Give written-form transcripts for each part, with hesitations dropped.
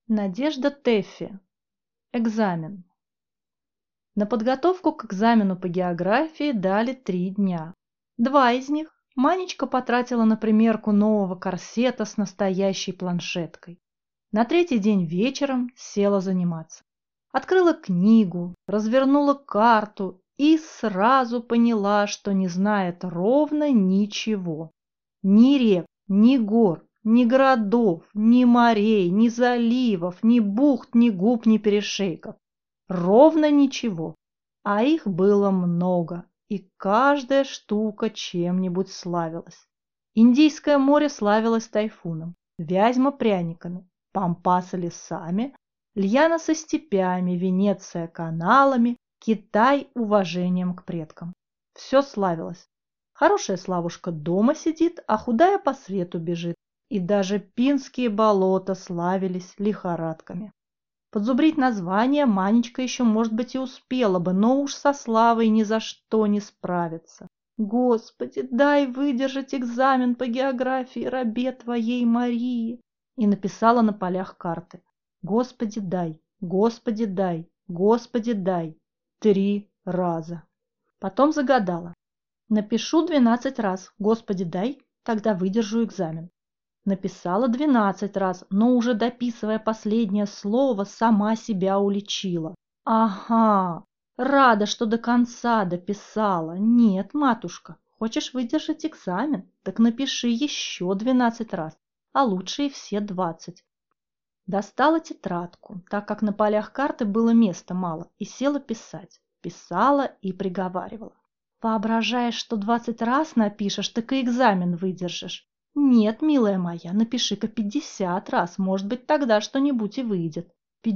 Надежда Тэффи. Экзамен. На подготовку к экзамену по географии дали 3 дня. 2 из них Манечка потратила на примерку нового корсета с настоящей планшеткой. На 3-й день вечером села заниматься. Открыла книгу, развернула карту и сразу поняла, что не знает ровно ничего. Ни рек, ни гор, ни городов, ни морей, ни заливов, ни бухт, ни губ, ни перешейков. Ровно ничего. А их было много, и каждая штука чем-нибудь славилась. Индийское море славилось тайфуном, Вязьма пряниками, Пампасы лесами, Льяна со степями, Венеция каналами, Китай уважением к предкам. Все славилось. Хорошая Славушка дома сидит, а худая по свету бежит. И даже Пинские болота славились лихорадками. Подзубрить название Манечка еще, может быть, и успела бы, но уж со Славой ни за что не справится. «Господи, дай выдержать экзамен по географии рабе твоей Марии!» И написала на полях карты. «Господи, дай! Господи, дай! Господи, дай!» 3 раза. Потом загадала. Напишу 12 раз «Господи, дай», тогда выдержу экзамен. Написала 12 раз, но уже дописывая последнее слово, сама себя уличила. Ага, рада, что до конца дописала. Нет, матушка, хочешь выдержать экзамен, так напиши еще 12 раз, а лучше и все 20. Достала тетрадку, так как на полях карты было места мало, и села писать. Писала и приговаривала. Воображаешь, что 20 раз напишешь, так и экзамен выдержишь. Нет, милая моя, напиши-ка 50 раз, может быть, тогда что-нибудь и выйдет.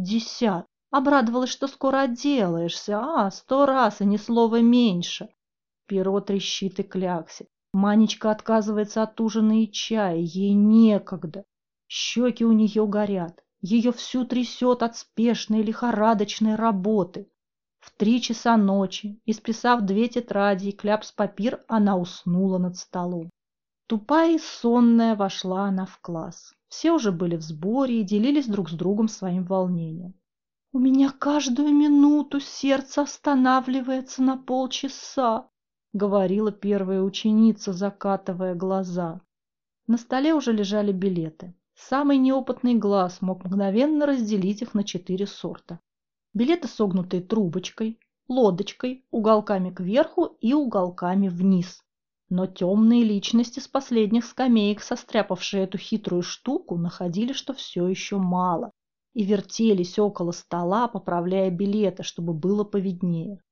50. Обрадовалась, что скоро отделаешься. 100 раз и ни слова меньше. Перо трещит и кляксит. Манечка отказывается от ужина и чая, ей некогда. Щеки у нее горят. Ее всю трясет от спешной лихорадочной работы. В 3 часа ночи, исписав 2 тетради и кляпс-папир, она уснула над столом. Тупая и сонная вошла она в класс. Все уже были в сборе и делились друг с другом своим волнением. «У меня каждую минуту сердце останавливается на полчаса», — говорила первая ученица, закатывая глаза. На столе уже лежали билеты. Самый неопытный глаз мог мгновенно разделить их на 4 сорта. Билеты, согнутые трубочкой, лодочкой, уголками кверху и уголками вниз. Но темные личности с последних скамеек, состряпавшие эту хитрую штуку, находили, что все еще мало, и вертелись около стола, поправляя билеты, чтобы было повиднее.